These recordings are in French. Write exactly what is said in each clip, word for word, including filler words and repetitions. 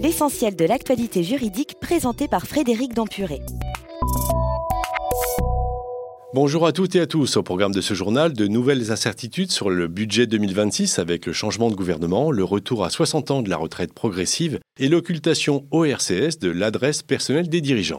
l'essentiel de l'actualité juridique présenté par Frédéric Dampuré. Bonjour à toutes et à tous. Au programme de ce journal, de nouvelles incertitudes sur le budget deux mille vingt-six avec le changement de gouvernement, le retour à soixante ans de la retraite progressive et l'occultation au R C S de l'adresse personnelle des dirigeants.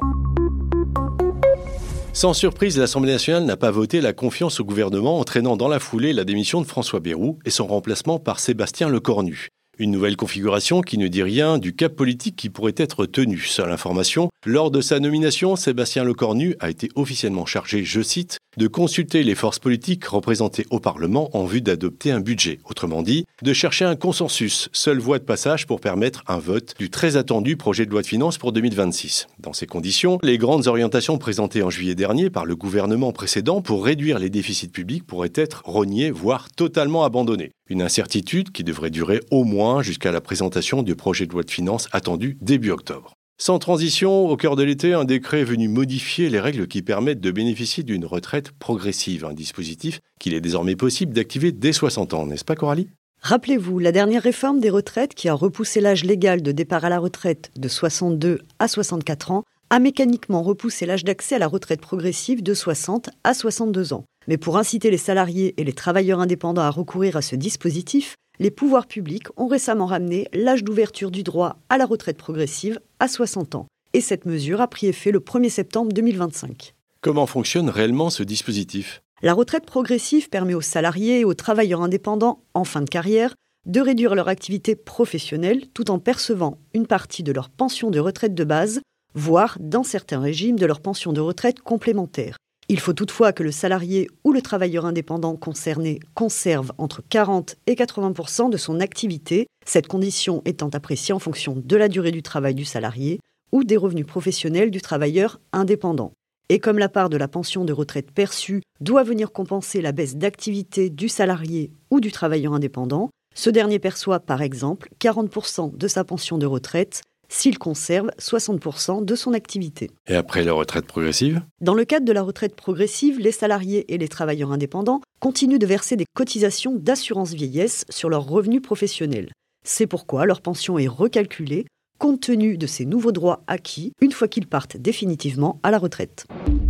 Sans surprise, l'Assemblée nationale n'a pas voté la confiance au gouvernement, entraînant dans la foulée la démission de François Bayrou et son remplacement par Sébastien Lecornu. Une nouvelle configuration qui ne dit rien du cap politique qui pourrait être tenu. Seule information, lors de sa nomination, Sébastien Lecornu a été officiellement chargé, je cite, de consulter les forces politiques représentées au Parlement en vue d'adopter un budget. Autrement dit, de chercher un consensus, seule voie de passage pour permettre un vote du très attendu projet de loi de finances pour deux mille vingt-six. Dans ces conditions, les grandes orientations présentées en juillet dernier par le gouvernement précédent pour réduire les déficits publics pourraient être reniées, voire totalement abandonnées. Une incertitude qui devrait durer au moins jusqu'à la présentation du projet de loi de finances attendu début octobre. Sans transition, au cœur de l'été, un décret est venu modifier les règles qui permettent de bénéficier d'une retraite progressive, un dispositif qu'il est désormais possible d'activer dès soixante ans, n'est-ce pas Coralie ? Rappelez-vous, la dernière réforme des retraites qui a repoussé l'âge légal de départ à la retraite de soixante-deux à soixante-quatre ans a mécaniquement repoussé l'âge d'accès à la retraite progressive de soixante à soixante-deux ans. Mais pour inciter les salariés et les travailleurs indépendants à recourir à ce dispositif, les pouvoirs publics ont récemment ramené l'âge d'ouverture du droit à la retraite progressive à soixante ans. Et cette mesure a pris effet le premier septembre deux mille vingt-cinq. Comment fonctionne réellement ce dispositif ? La retraite progressive permet aux salariés et aux travailleurs indépendants en fin de carrière de réduire leur activité professionnelle tout en percevant une partie de leur pension de retraite de base, voire, dans certains régimes, de leur pension de retraite complémentaire. Il faut toutefois que le salarié ou le travailleur indépendant concerné conserve entre quarante et quatre-vingts pour cent de son activité, cette condition étant appréciée en fonction de la durée du travail du salarié ou des revenus professionnels du travailleur indépendant. Et comme la part de la pension de retraite perçue doit venir compenser la baisse d'activité du salarié ou du travailleur indépendant, ce dernier perçoit par exemple quarante pour cent de sa pension de retraite s'il conserve soixante pour cent de son activité. Et après la retraite progressive ? Dans le cadre de la retraite progressive, les salariés et les travailleurs indépendants continuent de verser des cotisations d'assurance vieillesse sur leurs revenus professionnels. C'est pourquoi leur pension est recalculée compte tenu de ces nouveaux droits acquis une fois qu'ils partent définitivement à la retraite.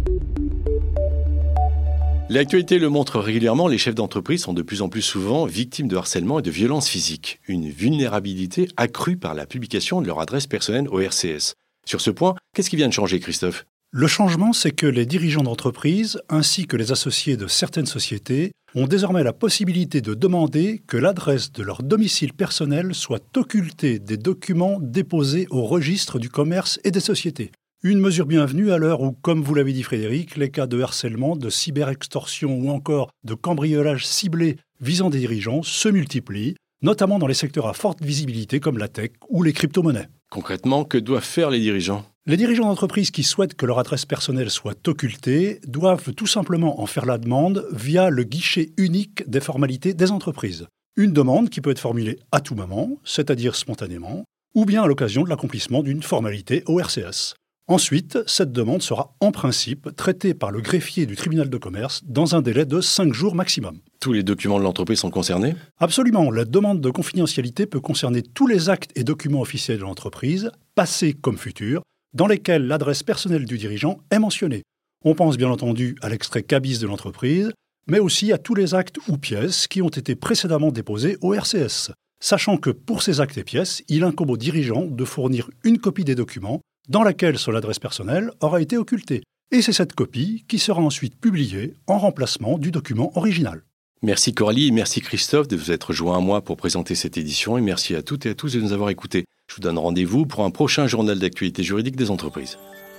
L'actualité le montre régulièrement, les chefs d'entreprise sont de plus en plus souvent victimes de harcèlement et de violences physiques. Une vulnérabilité accrue par la publication de leur adresse personnelle au R C S. Sur ce point, qu'est-ce qui vient de changer, Christophe ? Le changement, c'est que les dirigeants d'entreprise, ainsi que les associés de certaines sociétés, ont désormais la possibilité de demander que l'adresse de leur domicile personnel soit occultée des documents déposés au registre du commerce et des sociétés. Une mesure bienvenue à l'heure où, comme vous l'avez dit Frédéric, les cas de harcèlement, de cyberextorsion ou encore de cambriolage ciblé visant des dirigeants se multiplient, notamment dans les secteurs à forte visibilité comme la tech ou les crypto-monnaies. Concrètement, que doivent faire les dirigeants ? Les dirigeants d'entreprise qui souhaitent que leur adresse personnelle soit occultée doivent tout simplement en faire la demande via le guichet unique des formalités des entreprises. Une demande qui peut être formulée à tout moment, c'est-à-dire spontanément, ou bien à l'occasion de l'accomplissement d'une formalité au R C S. Ensuite, cette demande sera en principe traitée par le greffier du tribunal de commerce dans un délai de cinq jours maximum. Tous les documents de l'entreprise sont concernés ? Absolument. La demande de confidentialité peut concerner tous les actes et documents officiels de l'entreprise, passés comme futurs, dans lesquels l'adresse personnelle du dirigeant est mentionnée. On pense bien entendu à l'extrait cabis de l'entreprise, mais aussi à tous les actes ou pièces qui ont été précédemment déposés au R C S. Sachant que pour ces actes et pièces, il incombe au dirigeant de fournir une copie des documents dans laquelle son adresse personnelle aura été occultée. Et c'est cette copie qui sera ensuite publiée en remplacement du document original. Merci Coralie et merci Christophe de vous être joints à moi pour présenter cette édition et merci à toutes et à tous de nous avoir écoutés. Je vous donne rendez-vous pour un prochain journal d'actualité juridique des entreprises.